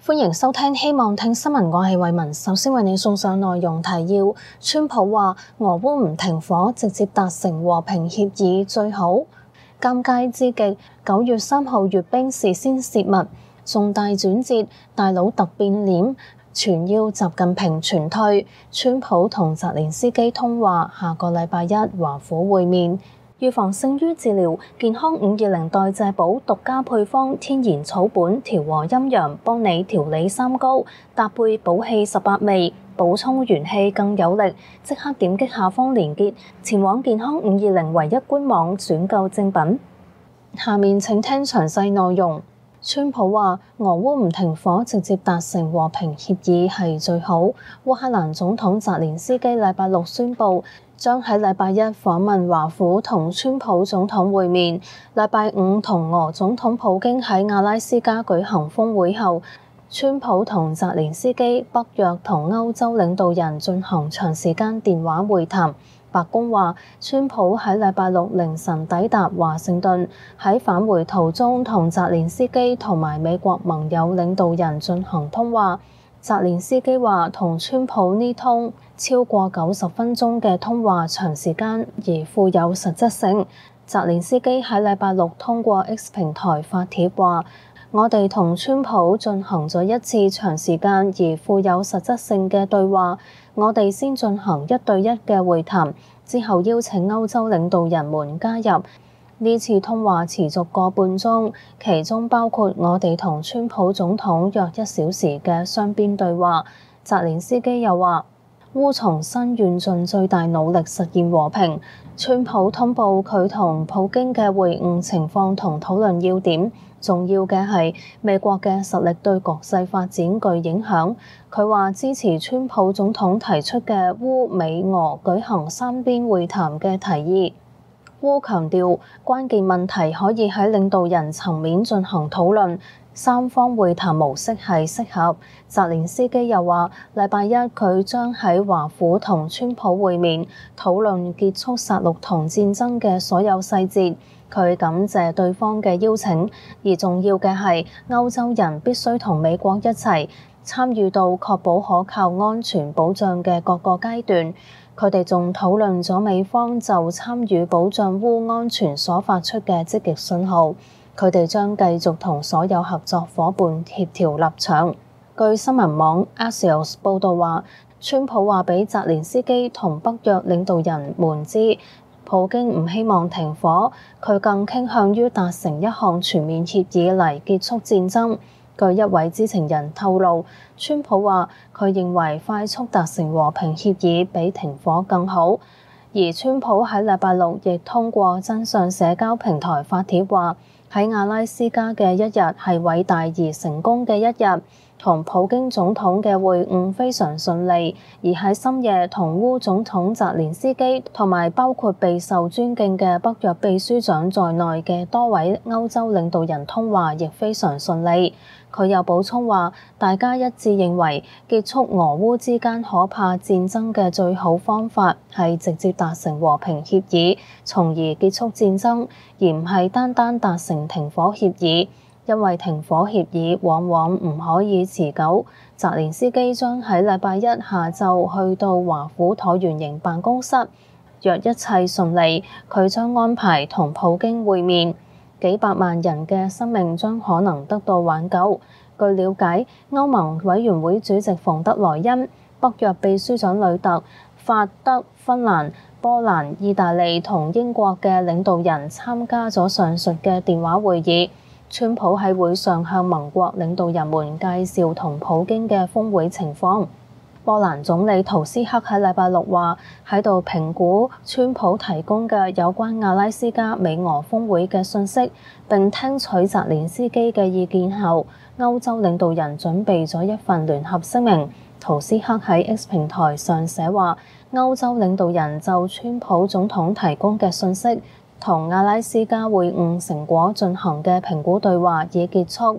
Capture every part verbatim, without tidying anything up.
歡迎收聽希望聽新聞，我係慧雯。首先為你送上內容提要。川普話俄烏唔停火，直接達成和平協議最好。尷尬之極，九月三號閱兵事先洩密，重大轉折，大佬突變臉，傳邀習近平全退。川普同澤連斯基通話，下個禮拜一華府會面。預防勝於治療，健康五二零代謝寶獨家配方，天然草本調和陰陽，幫你調理三高，搭配補氣十八味，補充元氣更有力。即刻點擊下方連結，前往健康五二零唯一官網選購正品。下面請聽詳細內容。川普話：俄烏唔停火，直接達成和平協議係最好。烏克蘭總統澤連斯基禮拜六宣布，將喺禮拜一訪問華府同川普總統會面。禮拜五同俄總統普京喺阿拉斯加舉行峰會後，川普同澤連斯基、北約同歐洲領導人進行長時間電話會談。白宮話，川普喺禮拜六凌晨抵達華盛頓，喺返回途中同澤連斯基同埋美國盟友領導人進行通話。澤連斯基話，同川普呢通超過九十分鐘嘅通話長時間而富有實質性。澤連斯基喺禮拜六通過 X 平台發帖話，我哋同川普進行咗一次長時間而富有實質性嘅對話，我哋先進行一對一嘅會談，之後邀請歐洲領導人們加入。呢次通話持續個半鐘，其中包括我哋同川普總統約一小時嘅雙邊對話。澤連斯基又話，烏重新願盡最大努力實現和平。川普通報佢同普京嘅會晤情況同討論要點。重要嘅係美國嘅實力對局勢發展具影響。佢話支持川普總統提出嘅烏美俄舉行三邊會談嘅提議。烏強調關鍵問題可以喺領導人層面進行討論，三方會談模式係適合。澤連斯基又話，禮拜一佢將喺華府同川普會面，討論結束殺戮同戰爭嘅所有細節。佢感謝對方嘅邀請，而重要嘅係歐洲人必須同美國一齊參與到確保可靠安全保障嘅各個階段。佢哋仲討論咗美方就參與保障烏安全所發出嘅積極信號。佢哋將繼續同所有合作夥伴協調立場。據新聞網 Axios 報導話，川普話俾澤連斯基同北約領導人們知，普京唔希望停火，佢更傾向於達成一項全面協議嚟結束戰爭。據一位知情人透露，川普話佢認為快速達成和平協議比停火更好。而川普喺禮拜六亦通過真相社交平台發帖話，喺阿拉斯加嘅一日係偉大而成功嘅一日，同普京總統嘅會晤非常順利，而喺深夜同烏總統澤連斯基同埋包括備受尊敬嘅北約秘書長在內嘅多位歐洲領導人通話亦非常順利。佢又補充話，大家一致認為結束俄烏之間可怕戰爭嘅最好方法係直接達成和平協議，從而結束戰爭，而唔係單單達成停火協議。因為停火協議往往唔可以持久。澤連斯基將喺禮拜一下晝去到華府橢圓形辦公室，若一切順利，佢將安排同普京會面，幾百萬人嘅生命將可能得到挽救。據了解，歐盟委員會主席馮德萊恩、北約秘書長呂特、法德、芬蘭、波蘭、意大利同英國嘅領導人參加咗上述嘅電話會議。川普喺會上向盟國領導人們介紹同普京嘅峰會情況。波蘭總理圖斯克喺禮拜六話，喺度評估川普提供嘅有關阿拉斯加美俄峰會嘅信息，並聽取澤連斯基嘅意見後，歐洲領導人準備咗一份聯合聲明。圖斯克喺 X 平台上寫話，歐洲領導人就川普總統提供嘅信息同阿拉斯加會晤成果進行嘅評估對話已結束。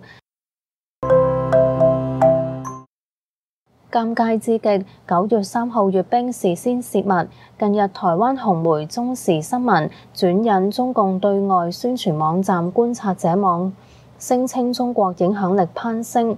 尷尬至極，九月三號閱兵事先洩密。近日台灣紅媒中時新聞轉引中共對外宣傳網站觀察者網，聲稱中國影響力攀升。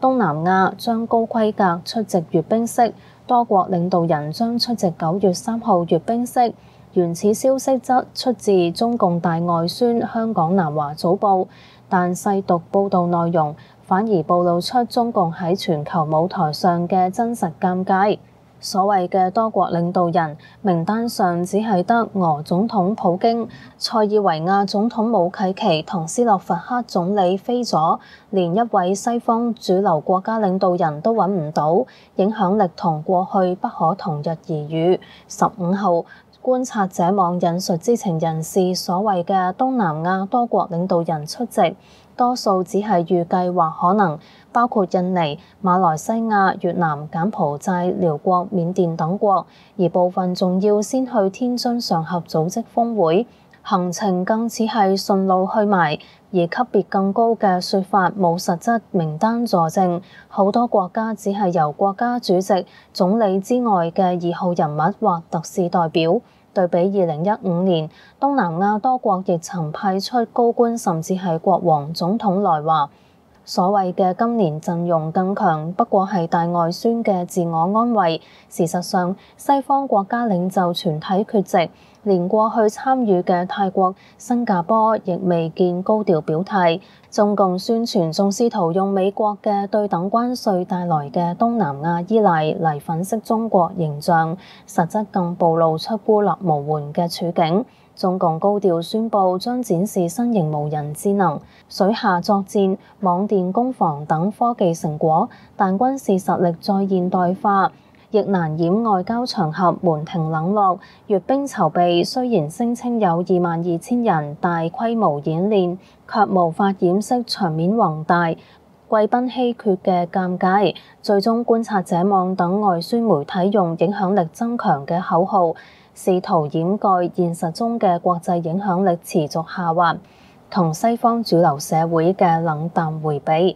東南亞將高規格出席閱兵式，多國領導人將出席九月三號閱兵式。原始消息則出自中共大外宣香港南華早報，但細讀報導內容，反而暴露出中共喺全球舞台上嘅真實尷尬。所謂嘅多國領導人名單上只係得俄總統普京、塞爾維亞總統武契奇同斯洛伐克總理飛咗，連一位西方主流國家領導人都揾唔到，影響力同過去不可同日而語。十五號，觀察者網引述知情人士所謂嘅東南亞多國領導人出席，多數只係預計或可能，包括印尼、馬來西亞、越南、柬埔寨、寮國、緬甸等國，而部分仲要先去天津上合組織峰會，行程更似係順路去埋，而級別更高嘅說法冇實質名單佐證，好多國家只係由國家主席、總理之外嘅二號人物或特使代表。對比二零一五年，東南亞多國亦曾派出高官甚至係國王、總統來華。所謂嘅今年陣容更強，不過係大外宣嘅自我安慰。事實上，西方國家領袖全體缺席，連過去參與嘅泰國、新加坡亦未見高調表態。中共宣傳仲試圖用美國嘅對等關稅帶來嘅東南亞依賴嚟粉飾中國形象，實質更暴露出孤立無援嘅處境。中共高調宣布將展示新型無人智能、水下作戰、網電攻防等科技成果，但軍事實力再現代化，亦難掩外交場合門庭冷落。閱兵籌備雖然聲稱有二萬二千人大規模演練，卻無法掩飾場面宏大、貴賓稀缺嘅尷尬。最終觀察者網等外宣媒體用影響力增強嘅口號，試圖掩蓋現實中嘅國際影響力持續下滑，同西方主流社會嘅冷淡迴避。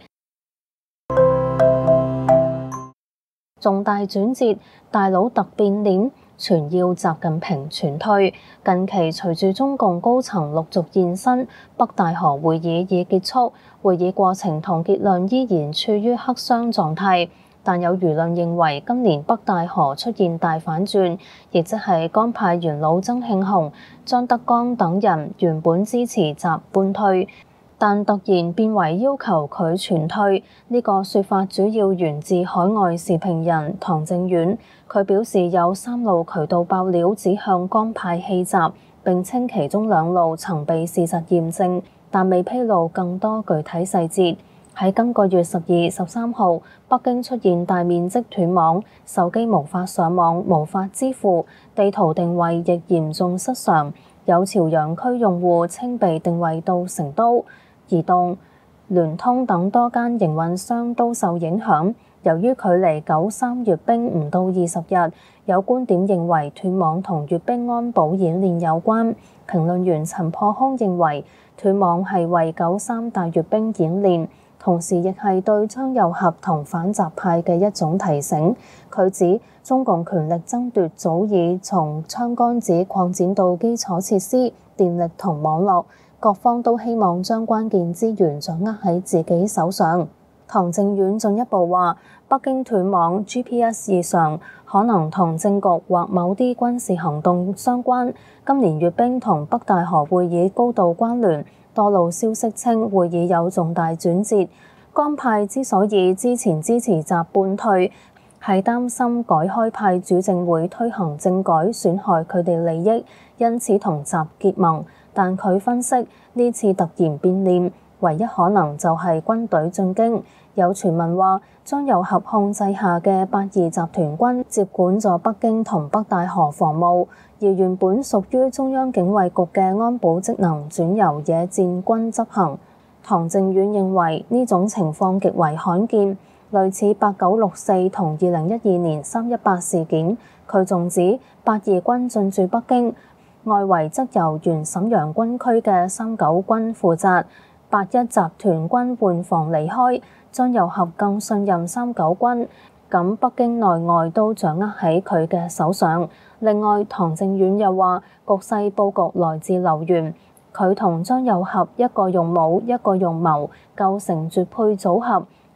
重大轉折，大佬突變臉，傳要習近平全退。近期隨住中共高層陸續現身，北大河會議已結束，會議過程同結論依然處於黑箱狀態。但有輿論認為今年北大河出現大反轉，亦即係江派元老曾慶紅、張德江等人原本支持習半退，但突然變為要求佢全退。呢、這個說法主要源自海外時評人唐正遠，佢表示有三路渠道爆料指向江派棄習，並稱其中兩路曾被事實驗證，但未披露更多具體細節。喺今個月十二、十三號，北京出現大面積斷網，手機無法上網、無法支付，地圖定位亦嚴重失常。有朝陽區用戶稱被定位到成都。移動、聯通等多間營運商都受影響。由於距離九三閱兵唔到二十日，有觀點認為斷網同閱兵安保演練有關。評論員陳破空認為斷網係為九三大閱兵演練，同時亦係對張又俠同反習派嘅一種提醒。佢指中共權力爭奪早已從槍桿子擴展到基礎設施、電力同網絡，各方都希望將關鍵資源掌握喺自己手上。唐正遠進一步話，北京斷網 G P S 異常可能同政局或某啲軍事行動相關。今年閱兵同北大河會議高度關聯，多路消息稱會議有重大轉折。江派之所以之前支持習半退，係擔心改開派主政會推行政改損害佢哋利益，因此同習結盟。但佢分析呢次突然變臉，唯一可能就係軍隊進京。有傳聞話張又俠控制下嘅八二集團軍接管咗北京同北大河防務，而原本屬於中央警衛局嘅安保職能轉由野戰軍執行。唐正遠認為呢種情況極為罕見，類似八九六四同二零一二年三一八事件。佢仲指八二軍進駐北京，外圍則由原瀋陽軍區嘅三九軍負責，八一集團軍換防離開，張又俠更信任三九軍，咁北京內外都掌握喺佢嘅手上。另外，唐正遠又話局勢佈局來自劉源，佢同張又俠一個用武，一個用謀，構成絕配組合。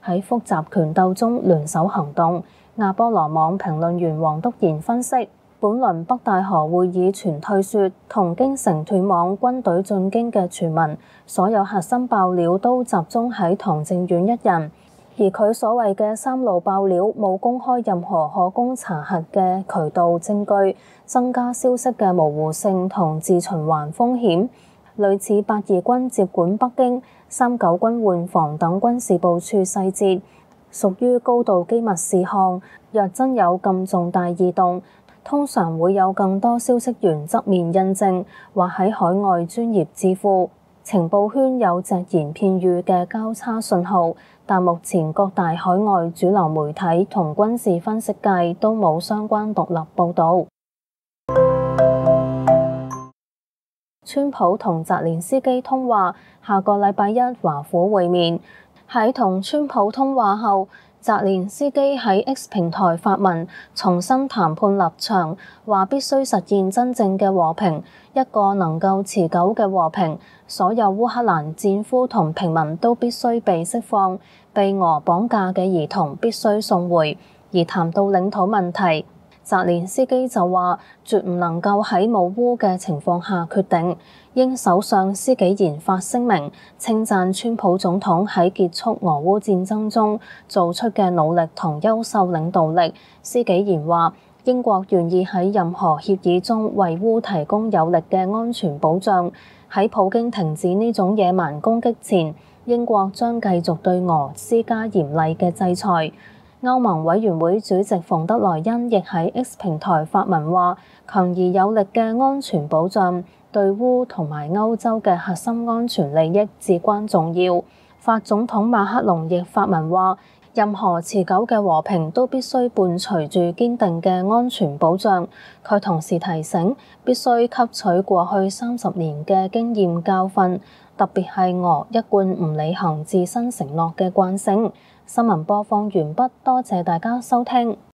喺複雜權鬥中聯手行動。亞波羅網評論員黃篤賢分析，本輪北戴河會議傳退說同京城斷網、軍隊進京嘅傳聞，所有核心爆料都集中喺唐正遠一人，而佢所謂嘅三路爆料冇公開任何可供查核嘅渠道證據，增加消息嘅模糊性同自循環風險。類似八二軍接管北京、三九軍換防等軍事部署細節，屬於高度機密事項。若真有咁重大異動，通常會有更多消息源側面印證，或喺海外專業智庫、情報圈有隻言片語嘅交叉信號。但目前各大海外主流媒體同軍事分析界都冇相關獨立報導。川普同澤連斯基通話，下個禮拜一華府會面。喺同川普通話後，澤連斯基喺 X 平台發文重申談判立場，話必須實現真正嘅和平，一個能夠持久嘅和平。所有烏克蘭戰俘同平民都必須被釋放，被俄綁架嘅兒童必須送回。而談到領土問題，澤連斯基就話絕唔能夠喺冇烏嘅情況下決定。英首相施紀賢發聲明稱讚川普總統喺結束俄烏戰爭中做出嘅努力同優秀領導力。施紀賢話英國願意喺任何協議中為烏提供有力嘅安全保障。喺普京停止呢種野蠻攻擊前，英國將繼續對俄施加嚴厲嘅制裁。歐盟委員會主席馮德萊恩亦喺 X 平台發文話，強而有力嘅安全保障對烏同埋歐洲嘅核心安全利益至關重要。法總統馬克龍亦發文話，任何持久嘅和平都必須伴隨住堅定嘅安全保障。佢同時提醒，必須吸取過去三十年嘅經驗教訓，特別係俄一貫唔履行自身承諾嘅慣性。新聞播放完畢，多謝大家收聽。